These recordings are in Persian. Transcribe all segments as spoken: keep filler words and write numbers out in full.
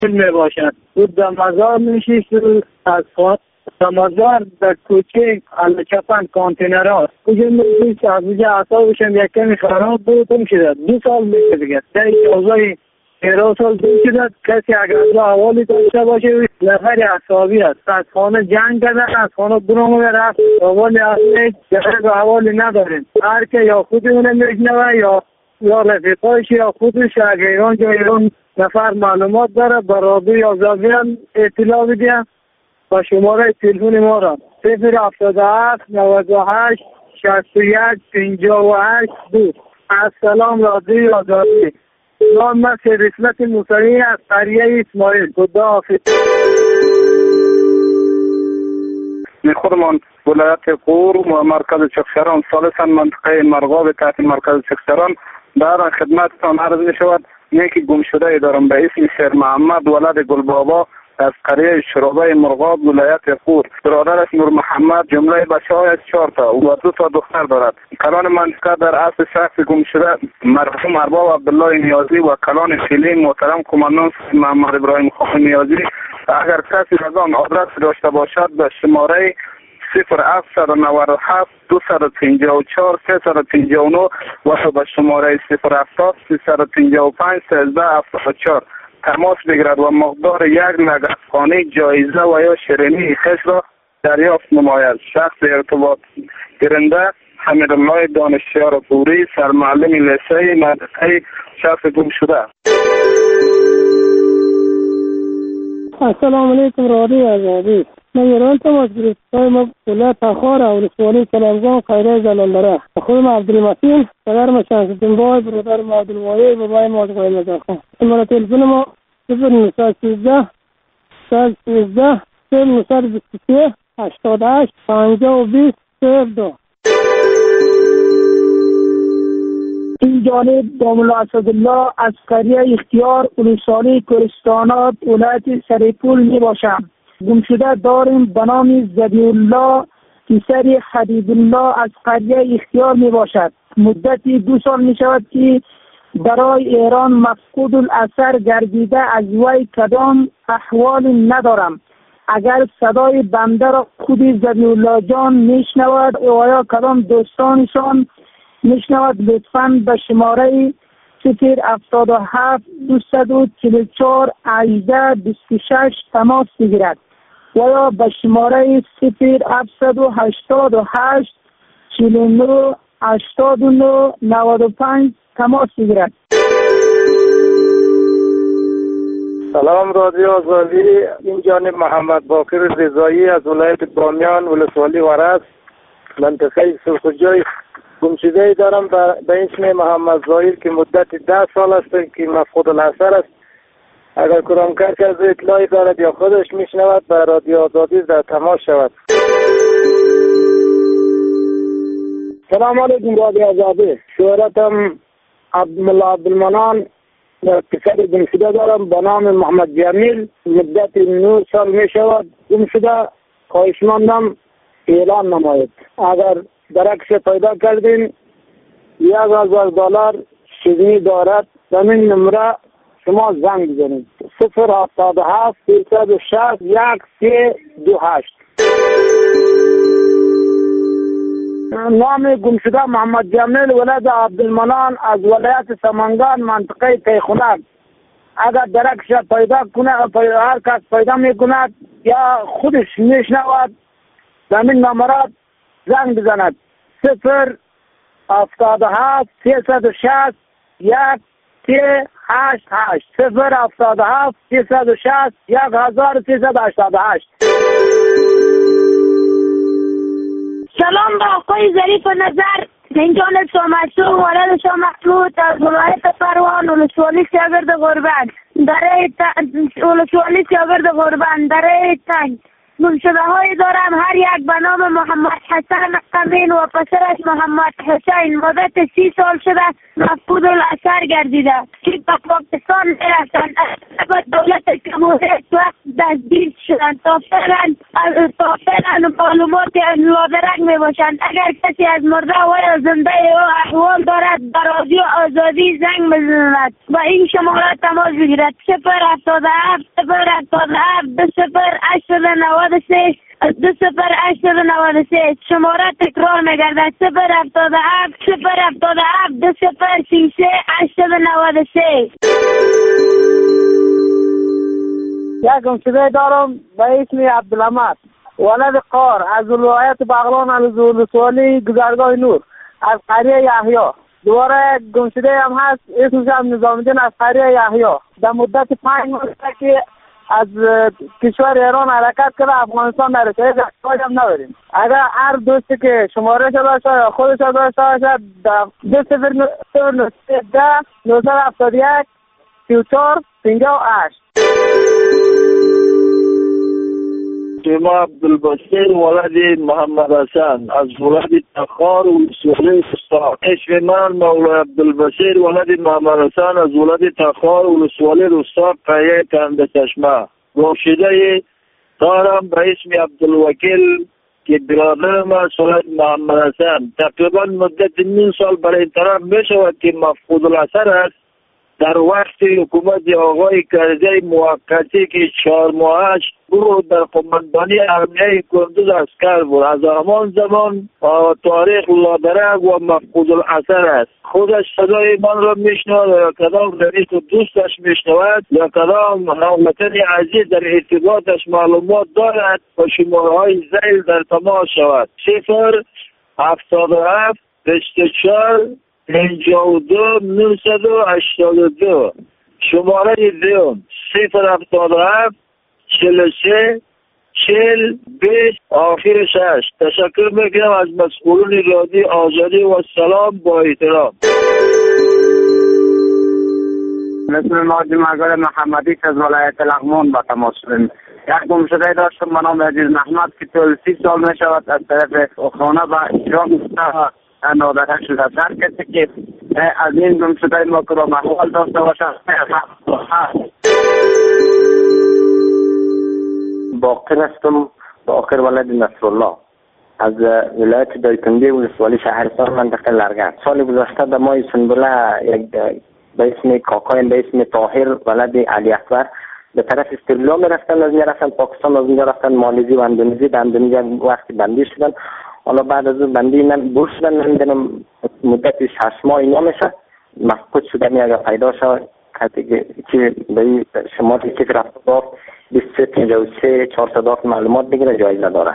می باشد. او در مزار میشیست و از خواهد مزار در کوچه الچپن کانتینر ها کجا میشیست از اونجا اعصابشم یک کمی خراب بود گم شده. دو سال میشه دیگه در اجازه تیرا سال گم شده. کسی اگر از احوالی داشته باشه نفر اعصابی است. از خانه جنگ کرده، از خانه برون رفت، احوالی اصلی جهر به احوالی نداریم. هر که یا خودمونه میشنوه یا یا رفیقایش یا خودش اگر ایران جا ایران نفر معلومات داره برادوی آزادیان اطلاع بدیم و شماره تلفن ما را صفر هفتاد و هفت نود و هشت شصت و یک پنجاه و هشت دو. السلام رادیوی آزادی. نام من سرسلت موسوی از قریه اسماعیل. خدا حافظ. خودمان ولایت غور و مرکز چکسران ثالثا منطقه مرغاب تحت مرکز چکسران در خدمتتان عرض می شود. یکی گم شده دارم به اسم سر محمد ولد گلبابا از قریه شرابه مرغاب ولایت غور. برادرش نور محمد جمله بچه های از چهار تا و دو تا دختر دارد. کلان منطقه در اصل شخص گم شده مرحوم ارباب عبدالله نیازی و کلان فیلی محترم کماندان محمد ابراهیم خان نیازی. اگر کسی از آن آدرس داشته باشد به شماره صفر هفت نود و هفت دو پنجاه و چهار سه پنجاه و نه و به شماره صفر هفتاد سیصد و پنجاه و پنج سیزده هفتاد و چهار تماس بگیرد و مقدار یک نگ افغانی جایزه و یا شیرینی خش را دریافت نماید. شخص ارتباط گیرنده حمیدالله دانشیار پوری سرمعلم لیسه منطقه شخص گم شده. السلام علیکم رادیو آزادی. من ایران تماس گرفتم. ما ولایت تخار و ولسوالی کلمگان خیره زلندره. خودم عبدالمتین پدرم شمس‌الدین بای برادرم عبدالوایی بابای ما قائم مزاخم. شماره تلفن ما صفر نهصد و سیزده صد و سیزده صفر نهصد و بیست و سه هشتاد و هشت پنجاه و بیست صفر دو. این جانب داملا اسدالله از قریه اختیار ولسوالی کلستانات ولایت سریپول می باشم. گم شده داریم به نام زبیالله پسر حبیبالله از قریه اختیار می باشد. مدتی دو سال می شود که برای ایران مفقود الاثر گردیده. از وی کدام احوال ندارم. اگر صدای بنده را خودی زبیالله جان می شنود و یا کدام دوستانشان می شنود لطفاً به شماره صفر هفتاد و هفت دویست و چهل و چهار هجده بیست و شش تماس بگیرد و یا به شماره صفر هفتصد و هشتاد و هشت چهل و نه هشتاد و نه نود و پنج تماس بگیرد. سلام رادیو آزادی. این جانب محمد باقر رضایی از ولایت بامیان ولسوالی ورس منطقه سرخجای گم شده دارم به اسم محمد ظاهر که مدت ده سال است که مفقود الاثر است. اگر کدام کسی از اطلاعی دارد یا خودش میشنود به رادیو آزادی در تماس شود. سلام علیکم رادیو آزادی. شهرتم عبدالله عبدالمنان پسر گم شده دارم به نام محمد جمیل. مدت نه سال می شود گم شده. خواهشمندم اعلان نماید. اگر درکش پیدا کردین یک هزار دلار شیرینی دارد. زمین نمره شما زنگ بزنید صفر هفتاد و هفت سیصد و شصت یک سه دو هشت. نام گم شده محمد جمیل ولد عبدالمنان از ولایت سمنگان منطقه تیخونک. اگر درکش پیدا کنه هر کس پیدا میکند یا خودش میشنود زمین نمرات زنگ بزند صفر هفتاد و هفت سیصد و شصت یک سه هشت هشت صفر هفتاد و هفت سیصد و شصت یک هزار سیصد و هشتاد و هشت. سلام با آقای ظریف نظر. این جانب شامسو ولد شاه محمود از ولایت پروان ولسوالی شاگرد غربت در ولسوالی شاگرد غربت در تنگ گمشده های دارم، هر یک به نام محمد حسن قمین و پسرش محمد حسین. مدت سی سال شده مفقود الاثر گردیده که به پاکستان میرفتند. با دولت جمهوری وقت دستگیر شدند تا فعلا تا فعلا معلومات لادرک میباشند. اگر کسی از مرده و یا زنده او احوال دارد در رادیو آزادی زنگ بزند و این شماره تماس بگیرد: صفر هفتاد و هفت صفر هفتاد و هفت دو صفر هشت نود و سه دو صفر هشت نود و سه. شماره تکرار میگردد: صفر هفتاد و هفت صفر هفتاد و هفت دو صفر سی سه هشت نود و سه. یک گمشده دارم به اسم عبدالحمد ولد قار از ولایت بغلان از ولسوالی گذرگاه نور از قریه یحیی. دوباره گمشده هم هست اسمش هم نظام الدین از قریه یحیی. در مدت پنج ماه که از کشور ایران حرکت کرده افغانستان نرسه، یک احتیاج هم نداریم. اگر هر دوستی که شماره شده باشه یا خودش داشته باشه دو صفر ده نوصد هفتاد و یک سی و چهار پنجاه و هشت. شما عبدالبصیر ولد محمد حسن از ولد تخار و سولی رستا. اسم من مولا عبدالبصیر ولد محمد حسن از ولد تخار و سولی رستا قریه کنده چشمه. گمشده دارم به اسم عبدالوکیل که برادرم از ولد محمد حسن. تقریبا مدت نیم سال برای این طرف می شود که مفقود الاثر است. در وقت حکومت آقای کرزی موقتی که چهار ماهش او در قماندانی ارمیه کندوز عسکر بود. از همان زمان تاریخ لادرک و مفقود الاثر است. خودش صدای من را میشنود یا کدام رئیس و دوستش میشنود یا کدام هموطن عزیز در ارتباطش معلومات دارد و شماره های زیل در تماس شود: صفر هفتاد و هفت بیست و چهار پنجاه و دو نهصد و هشتاد و دو. شماره دیوم صفر هفتاد و هفت چهل و سه چهل بیست آخر شش. تشکر میکنم از مسئولین رادیو آزادی و سلام با احترام. مثل ناجی مگر محمدی از ولایت لغمان با تماس شدیم. یک گمشده داشتم به نام عزیز محمد که طول سی سال می شود از طرف خانه و ایران نادرک شده. هر کسی که از این گمشده ما که با محوال داشته باشد باقر هستم، باقر ولد نصرالله از ولایت دایکنده ولسوالی شهرستان منطقه لرگن. سال گذشته در ماه سنبله یک به اسم کاکایم به اسم طاهر ولد علی اکبر به طرف استرالیا می رفتن، از می رفتن پاکستان، از می رفتن مالزی و اندونزی. در اندونزی وقتی بندی شدن، حالا بعد از اون بندی من بور شدن، نمیدونم مدت شش ماه اینا میشه مفقود شدن. اگر پیدا شد کسی که به شماره که رفت باف بیست و سه پنجاه و سه چهارصد معلومات بگیره جایزه داره.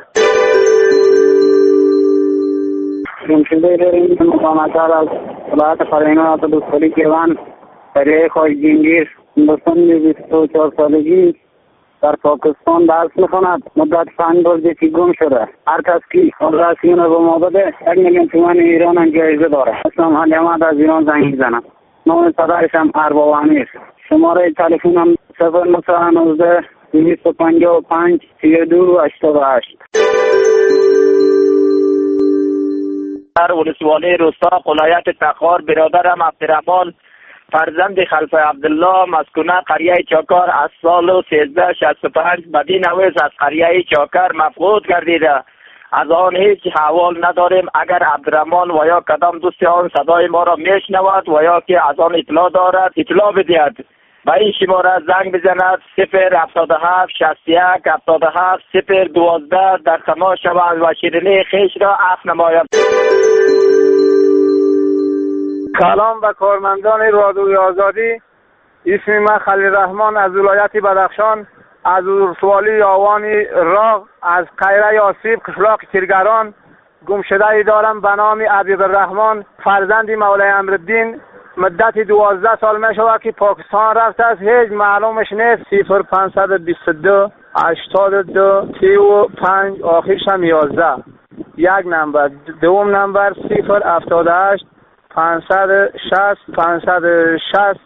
گمشده داریم مقامتار از ولایت فرهنگات و دوستولی کیوان قریه خواهی جنگیر. هندوستان بیست و چهار سالگی در پاکستان درس میخواند. مدت پنج روزی که گم شده. هر کس که رسیون به ما بده یک میلیون تومان ایران هم جایزه داره. اسلام علی احمد از ایران زنگ میزنم. نام پدرش هم ارباب امیر. شماره تلفن هم صفر نه نه دویست و پنجاه و پنج سی و دو هشتاد و هشت. در ولسوالی رستا ولایت تخار برادرم عبدالرحمن فرزند خلف عبدالله مسکونه قریه چاکار از سال سیزده شصت و پنج بدین نویز از قریه چاکر مفقود گردیده. از آن هیچ حوال نداریم. اگر عبدالرحمن و یا کدام دوست آن صدای ما را میشنود و یا که از آن اطلاع دارد اطلاع بدهد. به این شماره زنگ بزند: صفر هفتاد و هفت شصت و یک هفتاد و هفت صفر دوازده در تماس شود و شیرینی خویش را عفو نماید. سلام به کارمندان رادیوی آزادی. اسم من خلیل رحمان از ولایت بدخشان از ولسوالی آوانی راغ از قیره آسیب قشلاق کرگران. گمشده دارم به نام عبیب الرحمن فرزند مولای امرالدین. مدت دوازده سال می شود که پاکستان رفته است. هیچ معلومش نیست. صفر پانصد و بیست و دو هشتاد و دو سی و پنج آخرش هم یازده. یک نمبر. دوم نمبر صفر هفتاد و هشت پانصد و شصت پانصد و شصت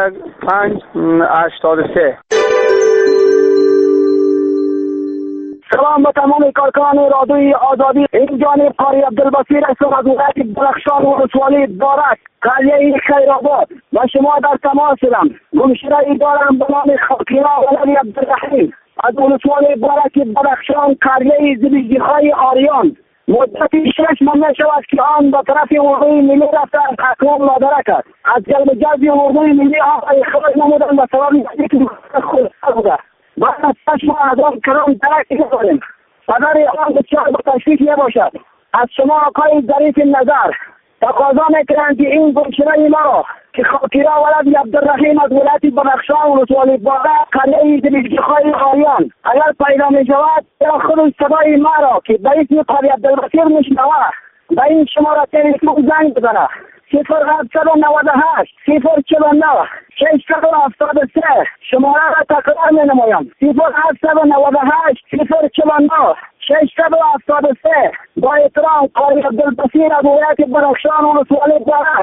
پنج هشتاد و سه. سلام به تمام کارکنان رادیوی آزادی. این جانب قاری عبدالبصیر هستم از ولایت بدخشان ولسوالی بارک قریه خیرآباد و شما در تماس هستم. گمشده‌ای دارم به نام خاکیرا ولد عبدالرحیم از ولسوالی بارک بدخشان قریه زلیجیخای آریان. مدتی شش ماه می شود که آن به طرف اردوی ملی رفته اقوام نادرک است. از جلب جذب اردوی ملی آن اخراج نمودن به سبب نزدیک خود بوده. بعد از شش ماه از آن کرام درک کردیم. پدر آن بسیار به تشویش می باشد. از شما آقای ظریف نظر تقاضا میکنند که این گمشده ما را که خاکیرا ولد عبدالرحیم از ولایت بدخشان ولسوالی بارک قریه زلیجیخای آریان اگر پیدا می شود یا خود صدای ما را که به اسم قاری عبدالبصیر میشنود به این شماره تلفن زنگ بزنه صفر هفتصد و نود و هشت صفر چهل و نه ششصد و هفتاد و سه. شماره را تکرار می نمایم صفر هفتصد و نود و هشت صفر چهل و نه ششصد و هفتاد و سه. با احترام قاری عبدالبصیر از ولایت بدخشان ولسوالی بارک.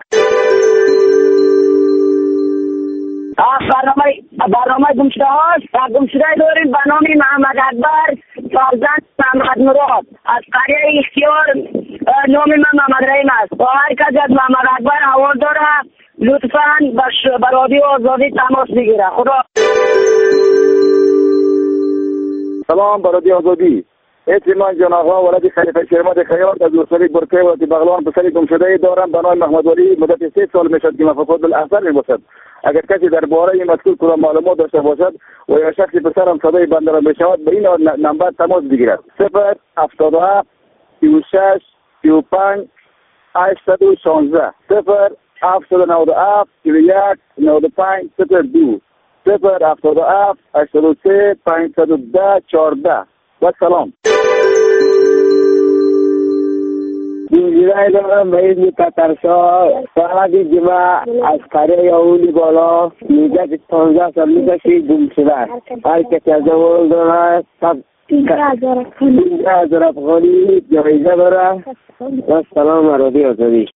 برنامه برنامه گمشده هاست. گمشده داریم به نام محمد اکبر فرزند محمد مراد از قریه اختیار. نام من محمد رحیم است و هر کسی از محمد اکبر حوال داره لطفاً به رادیو آزادی تماس بگیره. خدا. سلام به رادیو آزادی. اسم من جان آقا ولد خلیفه شیرماد خیاط از ولسوالی برکه و بغلان پسری گمشده دارم به نام محمد ولی. مدت سه سال میشد که مفقود الاحسن میباشد. اگر کسی درباره این مذکور کدام معلومات داشته باشد و یا شخصی پسرم صدای بنده را بشنود به این نمبر تماس بگیرد. صفر هفتاد و هفت سی و شش سی و پنج هشتصد و شانزده صفر هفتصد و نود و هفت سی و یک نود و پنج صفر دو صفر هفتاد و هفت هشتاد و سه پانصد و ده چهارده. و سلام. گمشده دارم به اسم تترشاه فقط جمع از قریه اولی بالا مدت پانزده سال میشه که گمشده است. هر کسی از اول داره سب پانزده هزار افغانی جایزه داره. و سلام رادیو آزادی.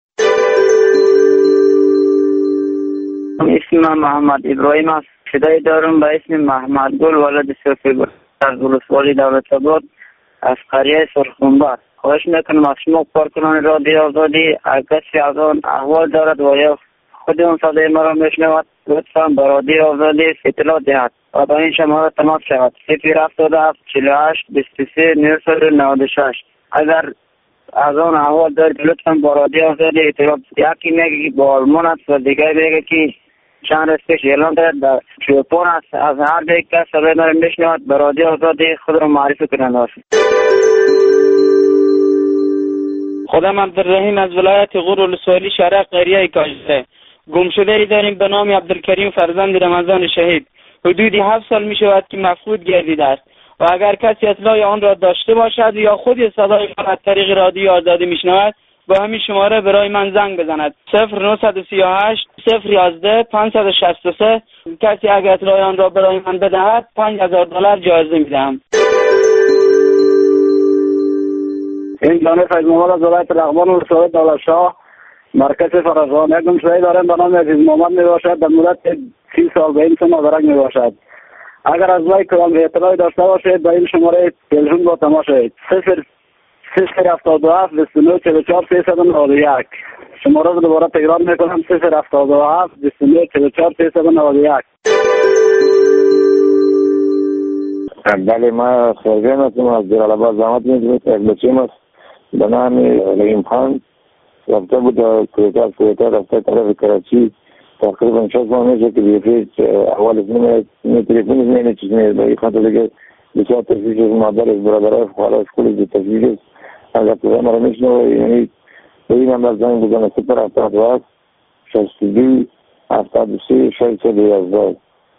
اسم من محمد ابراهیم است. گمشده دارم به اسم محمد گل ولد صوفی گل از ولسوالی دولت آباد از قریه سرخنبر. خواهش میکنم از شما کارکنان رادیو آزادی اگر کسی از آن احوال دارد و یا خود اون صدای مرا میشنود لطفاً به رادیو آزادی اطلاع دهد و با این شماره تماس شود صفر هفتاد و هفت چهل و هشت بیست و سه نهصد و نود و شش. اگر از آن احوال دارد لطفاً با رادیو آزادی اطلاع دهد. یکی میگه که با آلمان است و دیگر میگه که چند روز پیش اعلام دارد در ژاپن است. از هر یک کس صدای مرا میشنود به رادیو آزادی خود را معرفی کنند. است خودم عبدالرحیم از ولایت غور ولسوالی شرق قریه کاجده. گمشده ای داریم به نام عبدالکریم فرزند رمضان شهید. حدودی هفت سال می شود که مفقود گردیده است و اگر کسی اطلاع آن را داشته باشد یا خود صدای من از طریق رادیو آزادی می شنود با همین شماره برای من زنگ بزند صفر نه سه هشت صفر یازده پانصد و شصت و سه. کسی اگر اطلاع آن را برای من بدهد پنج هزار دلار جایزه می دهم. این جانب فیض محمد از ولایت رغبان و ولسوالی دولت شاه مرکز فرزانه گمشده دارم به نام عزیز محمد می باشد. در مدت سی سال به این سن مدرک می باشد. اگر از وی کدام اطلاعی داشته باشید به این شماره تلفن با تماس شوید صفر صفر هفتاد و هفت بیست و نه چهل و چهار سیصد و نود و یک. شماره رو دوباره تکرار می کنم صفر هفتاد و هفت بیست و نه چهل و چهار سیصد و نود و یک. بله ما خرجان هستم از جلال‌آباد زحمت می‌کشم. یک بچه‌م است به نام رحیم خان رفته بود کویتا از کویتا رفته طرف کراچی. تقریبا شش ماه میشه که بیفید اول اسمی می تلفنش می‌نه چیز می‌نه به خاطر دیگه بسیار تشویش از مادرش برادرش خواهرش کلی تشویش است. اگر تو ما رو می‌شنوه یعنی به این نمبر زنگ بزنه صفر هفتاد و هفت شصت و دو هفتاد و سه ششصد و یازده.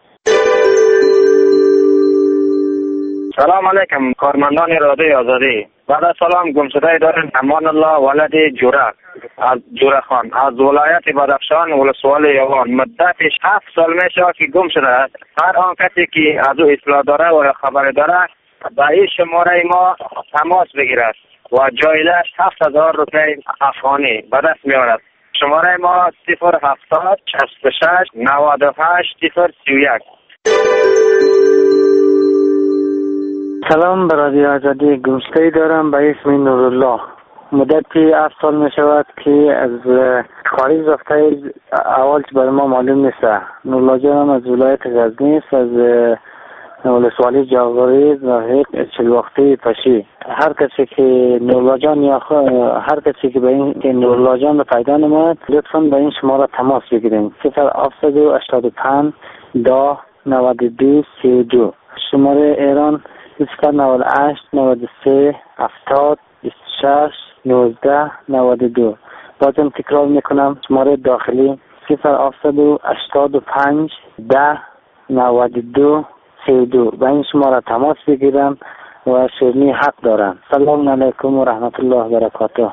سلام علیکم کارمندان رادیو آزادی. بعد از سلام گمشده داریم امان الله ولد جوره از جوره خان از ولایت بدخشان ولسوالی یوان. مدتش هفت سال میشه که گم شده است. هر آن کسی که از او اطلاع داره و خبر داره به این شماره ما تماس بگیرد و جایزه‌اش هفت هزار روپیه افغانی به دست میارد. شماره ما صفر هفتاد شصت و شش نود و هشت صفر سی و یک. سلام، به رادیو آزادی. گمشده‌ای دارم به اسم نورالله. مدتی هفت سال می شود که از خارج رفته. اول که برای ما معلوم نیست. نورالله جانم از ولایت غزنی است، از ولسوالی جاغوریز و چلوختی پشی. هر کسی که نورالله جان یا هر کسی که به این که نورالله جان رو پیدا نماید لطفاً به این شماره تماس بگیریم. صفر هفتصد و هشتاد و پنج ده نود و دو سی و دو. شماره ایران صفر نود و هشت نود و سه هفتاد بیست و شش نوزده نود و دو. بازم تکرار میکنم، شماره داخلی صفر هفتصد و هشتاد و پنج ده نود و دو سی و دو. به این شماره تماس بگیرم و شیرینی حق دارم. سلام علیکم و رحمت الله و برکاته.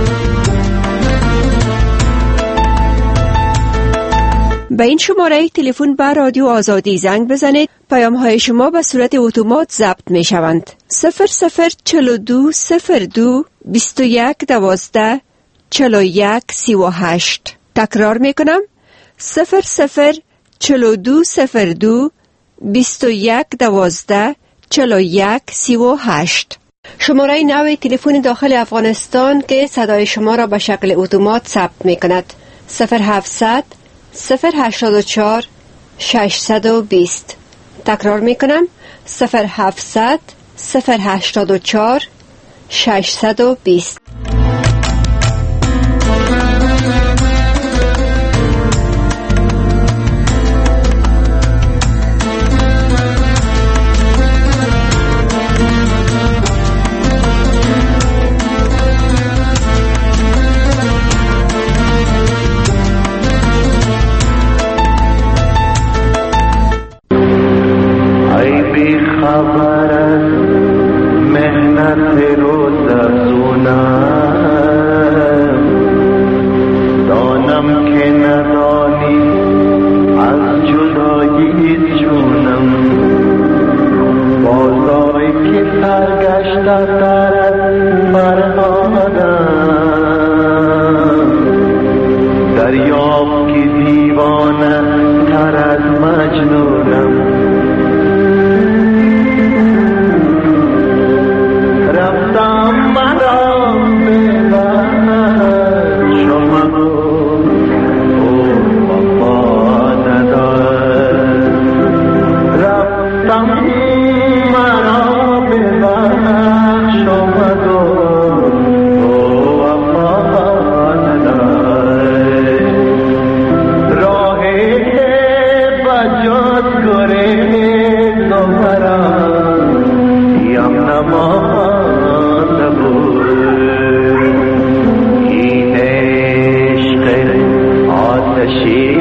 به این شماره تلفن به رادیو آزادی زنگ بزنید. پیام های شما به صورت اتومات ضبط می شوند. صفر صفر چهل و دو صفر دو بیست و یک دوازده چهل و یک سی و هشت. تکرار می کنم. صفر صفر چهل و دو صفر دو بیست و یک دوازده چهل و یک سی و هشت. شماره نوی تلفن داخل افغانستان که صدای شما را به شکل اتومات ثبت می کند. صفر هفتصد صفر هشتاد و چهار ششصد و بیست. تکرار می کنم. صفر هفتصد صفر هشتاد و چهار ششصد و بیست. خبر از مهنت روز افزونم، دانم که ندانی از جدایی جونم. بازاری که سرگشته تر از فرهادم، دریاب که دیوانه تر از مجنونم.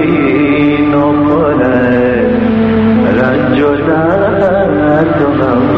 رنج و درد و غم